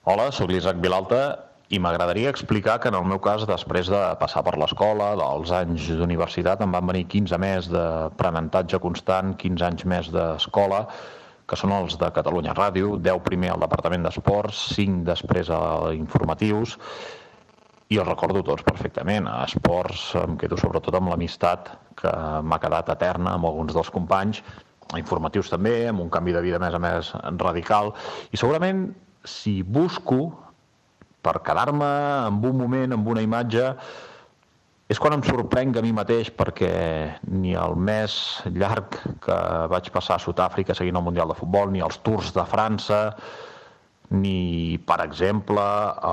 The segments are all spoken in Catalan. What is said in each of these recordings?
Hola, sóc l'Isaac Vilalta i m'agradaria explicar que en el meu cas, després de passar per l'escola, dels anys d'universitat, em van venir 15 més d'aprenentatge constant, 15 anys més d'escola, que són els de Catalunya Ràdio, 10 primer al Departament d'Esports, 5 després a informatius, i els recordo tots perfectament. A esports em quedo sobretot amb l'amistat que m'ha quedat eterna amb alguns dels companys, a informatius també, amb un canvi de vida a més radical, i segurament si busco per quedar-me en un moment, en una imatge, és quan em sorprenc a mi mateix, perquè ni el mes llarg que vaig passar a Sud-àfrica seguint el Mundial de Futbol, ni els Tours de França, ni, per exemple,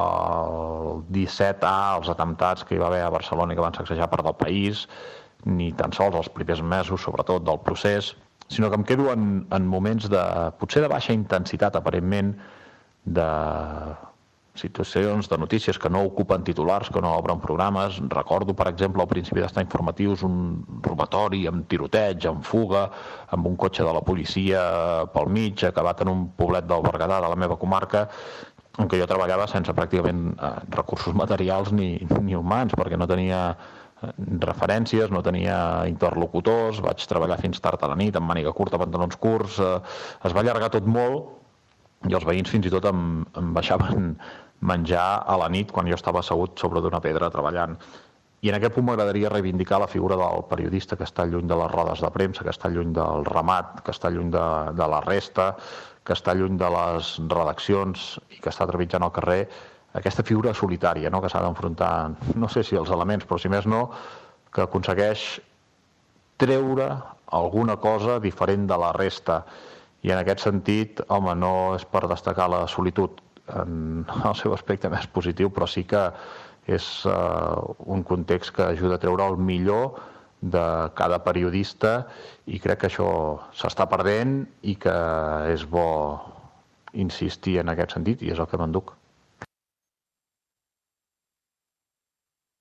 el 17A, els atemptats que hi va haver a Barcelona i que van sacsejar part del país, ni tan sols els primers mesos, sobretot, del procés, sinó que em quedo en moments potser de baixa intensitat, aparentment, de situacions, de notícies que no ocupen titulars, que no obren programes. Recordo, per exemple, al principi d'estar informatius, un robatori amb tiroteig, amb fuga, amb un cotxe de la policia pel mig, acabat en un poblet del Berguedà, de la meva comarca, en què jo treballava sense pràcticament recursos materials ni humans, perquè no tenia referències, no tenia interlocutors, vaig treballar fins tard a la nit, amb màniga curta, pantalons curts, es va allargar tot molt, i els veïns fins i tot em baixaven menjar a la nit quan jo estava assegut sobre d'una pedra treballant. I en aquest punt m'agradaria reivindicar la figura del periodista que està lluny de les rodes de premsa, que està lluny del ramat, que està lluny de la resta, que està lluny de les redaccions i que està trepitjant al carrer, aquesta figura solitària, no?, que s'ha d'enfrontar, no sé si els elements, però si més no, que aconsegueix treure alguna cosa diferent de la resta. I en aquest sentit, home, no és per destacar la solitud en el seu aspecte més positiu, però sí que és un context que ajuda a treure el millor de cada periodista, i crec que això s'està perdent i que és bo insistir en aquest sentit, i és el que m'enduc.